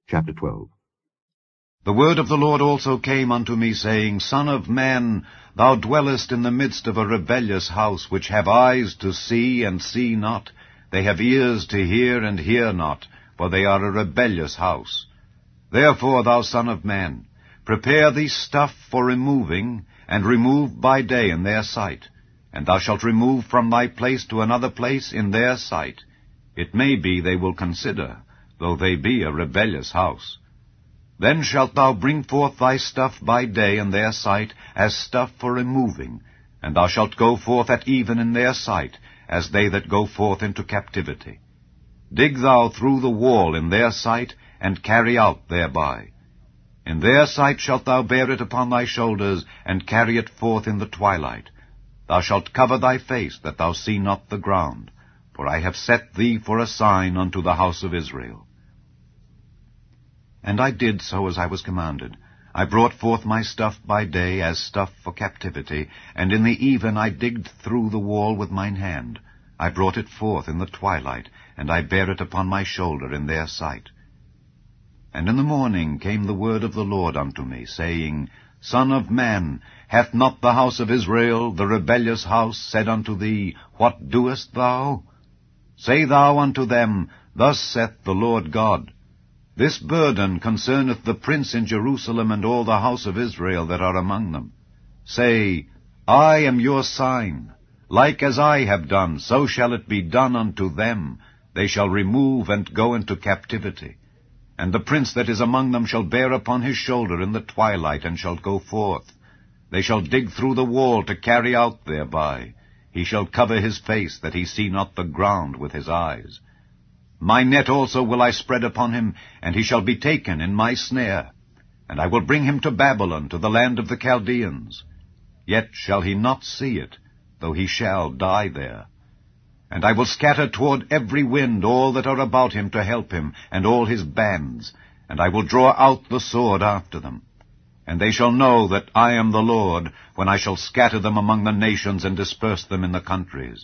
Chapter 12. The word of the Lord also came unto me, saying, Son of man, thou dwellest in the midst of a rebellious house, which have eyes to see, and see not. They have ears to hear, and hear not, for they are a rebellious house. Therefore, thou son of man, prepare thee stuff for removing, and remove by day in their sight. And thou shalt remove from thy place to another place in their sight. It may be they will consider, though they be a rebellious house. Then shalt thou bring forth thy stuff by day in their sight, as stuff for removing, and thou shalt go forth at even in their sight, as they that go forth into captivity. Dig thou through the wall in their sight, and carry out thereby. In their sight shalt thou bear it upon thy shoulders, and carry it forth in the twilight. Thou shalt cover thy face, that thou see not the ground, for I have set thee for a sign unto the house of Israel. And I did so as I was commanded. I brought forth my stuff by day as stuff for captivity, and in the even I digged through the wall with mine hand. I brought it forth in the twilight, and I bare it upon my shoulder in their sight. And in the morning came the word of the Lord unto me, saying, Son of man, hath not the house of Israel, the rebellious house, said unto thee, What doest thou? Say thou unto them, Thus saith the Lord God, This burden concerneth the prince in Jerusalem and all the house of Israel that are among them. Say, I am your sign. Like as I have done, so shall it be done unto them. They shall remove and go into captivity. And the prince that is among them shall bear upon his shoulder in the twilight, and shall go forth. They shall dig through the wall to carry out thereby. He shall cover his face, that he see not the ground with his eyes. My net also will I spread upon him, and he shall be taken in my snare. And I will bring him to Babylon, to the land of the Chaldeans. Yet shall he not see it, though he shall die there. And I will scatter toward every wind all that are about him to help him, and all his bands, and I will draw out the sword after them. And they shall know that I am the Lord, when I shall scatter them among the nations and disperse them in the countries.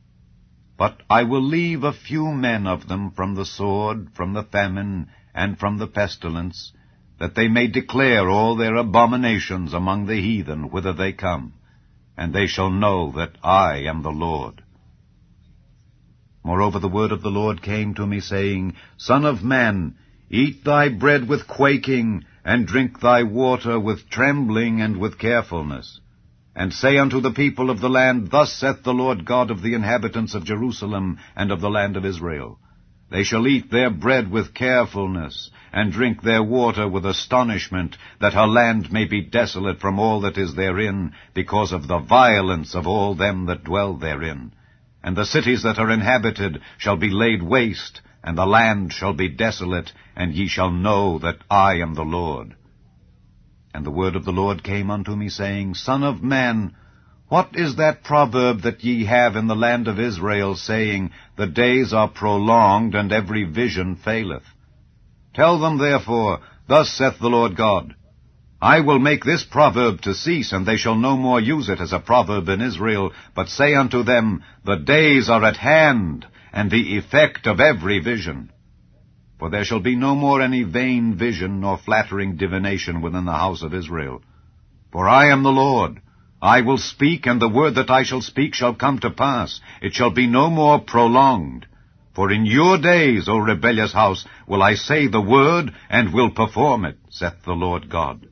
But I will leave a few men of them from the sword, from the famine, and from the pestilence, that they may declare all their abominations among the heathen whither they come, and they shall know that I am the Lord. Moreover, the word of the Lord came to me, saying, Son of man, eat thy bread with quaking, and drink thy water with trembling and with carefulness. And say unto the people of the land, Thus saith the Lord God of the inhabitants of Jerusalem and of the land of Israel, They shall eat their bread with carefulness, and drink their water with astonishment, that her land may be desolate from all that is therein, because of the violence of all them that dwell therein. And the cities that are inhabited shall be laid waste, and the land shall be desolate, and ye shall know that I am the Lord. And the word of the Lord came unto me, saying, Son of man, what is that proverb that ye have in the land of Israel, saying, The days are prolonged, and every vision faileth? Tell them therefore, Thus saith the Lord God, I will make this proverb to cease, and they shall no more use it as a proverb in Israel, but say unto them, The days are at hand, and the effect of every vision. For there shall be no more any vain vision nor flattering divination within the house of Israel. For I am the Lord. I will speak, and the word that I shall speak shall come to pass. It shall be no more prolonged. For in your days, O rebellious house, will I say the word, and will perform it, saith the Lord God.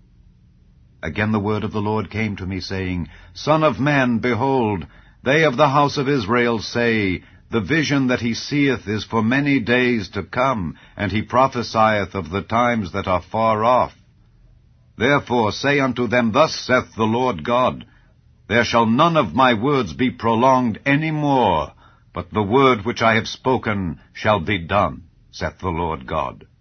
Again the word of the Lord came to me, saying, Son of man, behold, they of the house of Israel say, The vision that he seeth is for many days to come, and he prophesieth of the times that are far off. Therefore say unto them, Thus saith the Lord God, There shall none of my words be prolonged any more, but the word which I have spoken shall be done, saith the Lord God.